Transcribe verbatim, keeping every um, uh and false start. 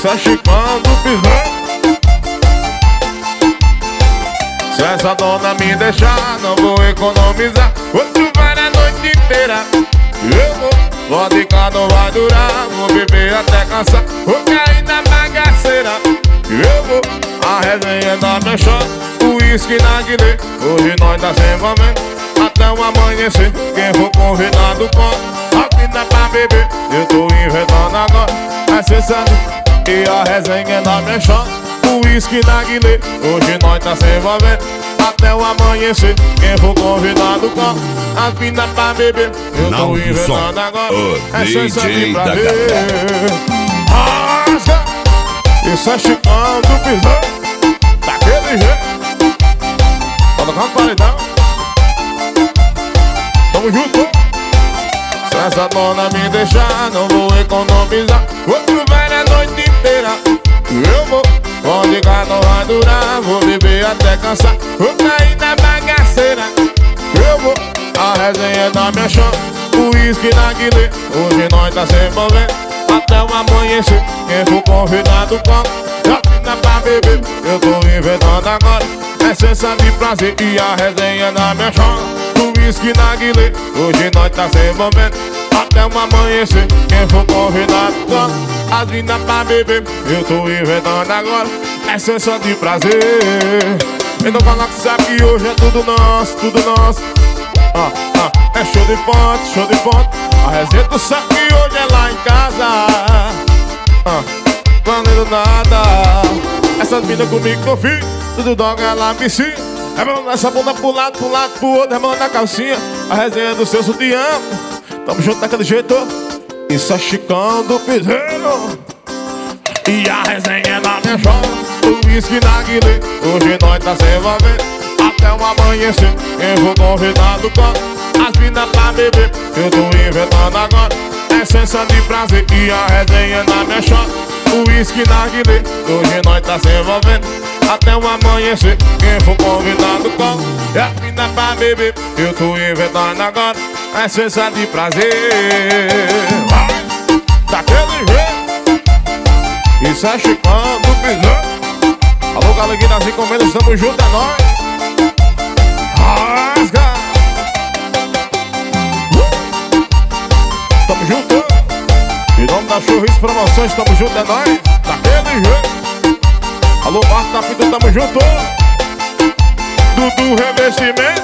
é chicando pisando. Se essa dona me deixar, não vou economizar. Outro vai a noite inteira. Eu vou, vodka não vai durar. Vou beber até cansar, vou cair na bagaceira. Eu vou, a resenha da minha chota, o uísque na guilê. Hoje nós tá se envolvendo até o amanhecer. Quem for convidado pode, a vida pra beber. Eu tô inventando agora, mas cê sabe. E a resenha da minha chota, o uísque na guilê. Hoje nós tá se envolvendo até o amanhecer. Quem for convidado com as minas pra beber. Eu tô inventando agora, é sensação de prazer. Rasga, isso é chicando pisando, daquele jeito. Tá tocando paredão, tamo junto. Se essa dona me deixar, não vou economizar. Outro velho a noite inteira. Eu vou, vodka não vai durar. Vou beber até cansar, vou cair na bagaceira. Eu vou, a resenha da minha chama, o uísque na guilê. Hoje nós tá se envolvendo até o amanhecer. Quem for convidado com, já fica pra beber. Eu tô inventando agora, é sensação de prazer. E a resenha da minha chama, o uísque na guilê. Hoje nós tá se envolvendo até o amanhecer. Quem for convidado com as minas pra beber. Eu tô inventando agora, é sensação de prazer. Então fala que sabe que hoje é tudo nosso, tudo nosso. Ah, ah, é show de fonte, show de fonte. A resenha tu sabe que hoje é lá em casa. Ah, planejando nada. Essas minas comigo confio, tudo dog é lá me sim. Rebolando essa bunda pro lado, pro lado, pro outro, rebolando a calcinha. A resenha do seu sutiã, tamo junto daquele jeito. Isso é chicão do piseiro. E a resenha da minha chama, o uísque na guilê. Hoje nós tá se envolvendo até o amanhecer. Quem for convidado com as minas pra beber. Eu tô inventando agora, é sensação de prazer. E a resenha da minha chama, o uísque na guilê. Hoje nós tá se envolvendo até o amanhecer. Quem for convidado com as minas pra beber. Eu tô inventando agora, é sensação de prazer. Daquele jeito. Isso é chicando pisando. Alô, galeguinha das encomendas, tamo junto, é nóis. Rasga, uh! Tamo junto. Em nome da Churris Promoções, tamo junto, é nóis. Daquele jeito. Alô, Marta da Fita, tamo junto. Dudu Revestimento.